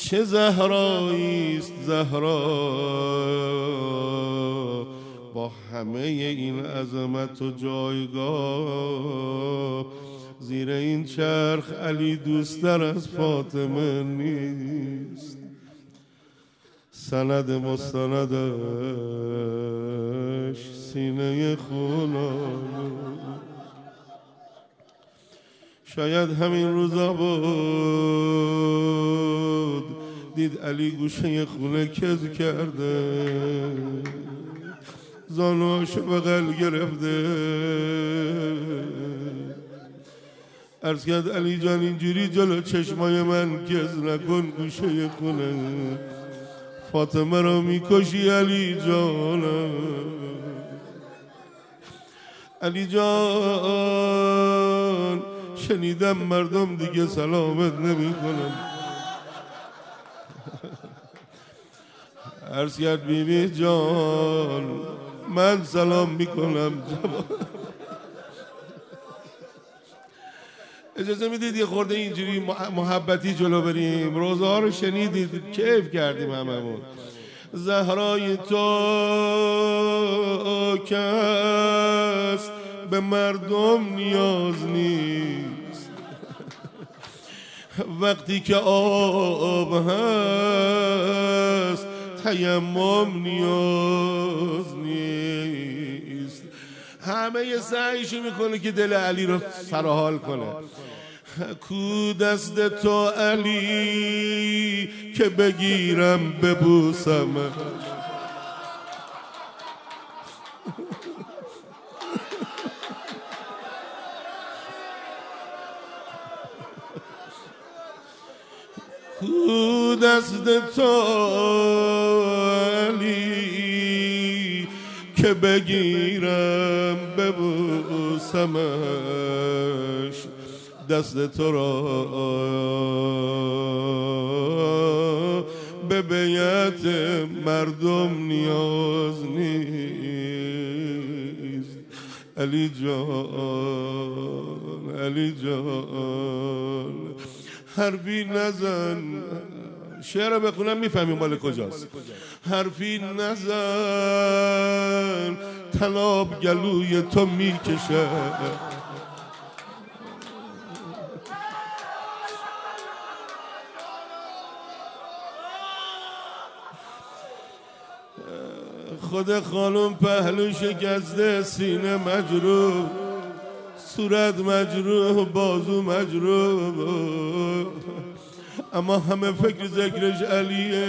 چه زهراییست زهرا با همه این عظمت و جایگاه، زیر این چرخ علی دوست‌تر از فاطمه نیست. سند مستندش سینه خونالو. شاید همین روزا بود دید علی گوشه خونه کز کرده، زانوهاشو بغل گرفته، عرض کرد علی جان اینجوری جلو چشمای من کز نکن گوشه خونه، فاطمه رو میکشی علی جانم. علی جان شنیدم مردم دیگه سلامت نمی کنن. عرض کرد بیبی جان من سلام میکنم. اجازه میدید یه خورده اینجوری محبتی جلو بریم؟ روزه ها رو شنیدید، کیف کردیم هممون. زهرای تو کس به مردم نیاز نیست، وقتی که آب هست تیمم نیاز نیست. همه یه سعیشو میکنه که دل علی رو سرحال کنه. کو دست تو علی که بگیرم ببوسمش، کو دست تو علی که بگیرم ببوسمش، دست تو را به بیعت مردم نیاز نیست. علی جان علی جان حرفی نزن. شعر بخونم میفهمیم مال کجاست. حرفی نزن طناب گلوی تو میکشه، خود خانم پهلو شکسته، سینه مجروح، صورت مجروح، بازو مجروح، اما همه فکر ذکرش علیه.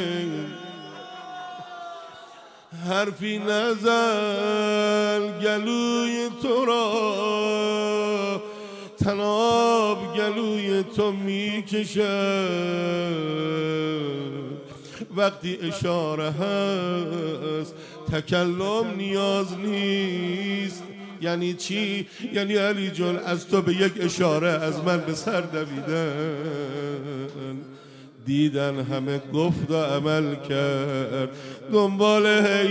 حرفی نزن گلوی تو را طناب گلوی تو میکشه، وقتی اشاره هست تکلم نیاز نیست. یعنی چی؟ یعنی علی جان از تو به یک اشاره از من به سر دویدن، دیدن همه گفت و عمل کرد، دنبال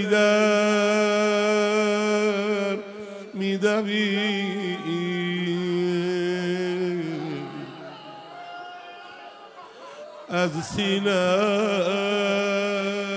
حیدر میدوید از سینه.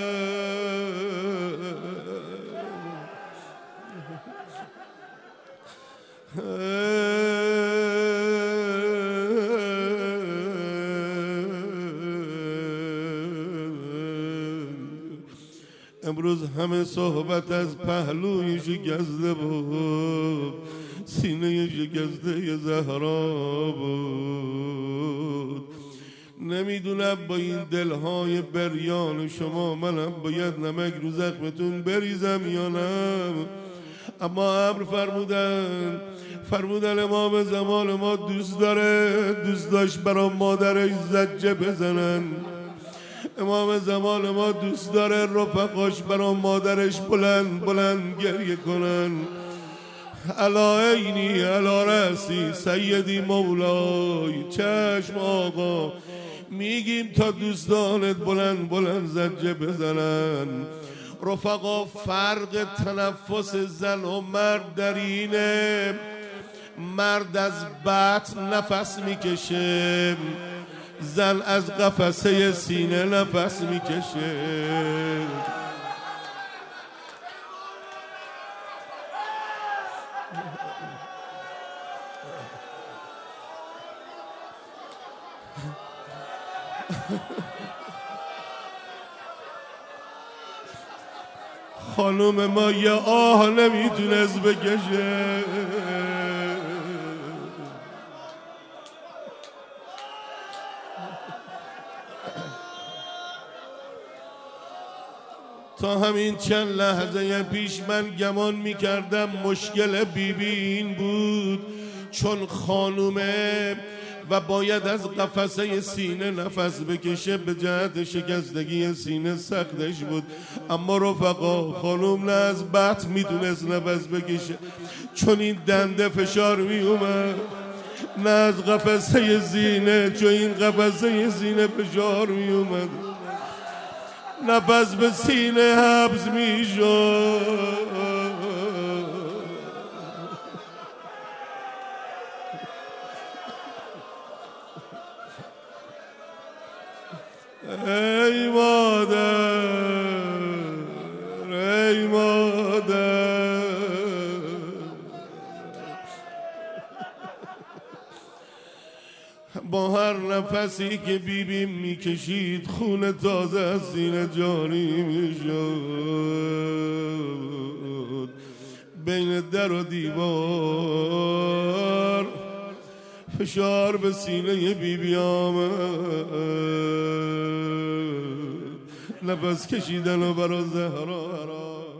امروز همه صحبت از پهلوی شکسته بود، سینه شکسته زهرا بود. نمیدونم با این دلهای بریان شما منم باید نمک رو زخمتون بریزم یا نه، اما امر فرمودن امام زمان ما دوست داشت برا مادرش زجه بزنن. امام زمان ما دوست داره رفقاش برا مادرش بلند گریه کنن. علا عینی علا رأسی سیدی مولای، چشم آقا میگیم تا دوستانت بلند زجه بزنن. رفقا فرق تنفس زن و مرد در اینه، مرد از بطن نفس میکشه، زن از قفسه سینه نفس میکشه. خانوم ما یه آه نمیتونست بکشه. تا همین چند لحظه پیش من گمان میکردم مشکل بیبی این بود، چون خانومه و باید از قفسه سینه نفس بکشه، به جهت شکستگی سینه سختش بود. اما رفقا، خانوم نه از بطن میتونست نفس بکشه، چون این دنده فشار میومد، نه از قفسه سینه، چون این قفسه سینه فشار میومد، نفس به سینه حبس میشد. ای مادر، ای مادر، با هر نفسی که بیبی میکشید خون تازه از سینه جاری میشد. بین در و دیوار فشار به سینه بیبی آمد، نفس کشیدن و برا زهرا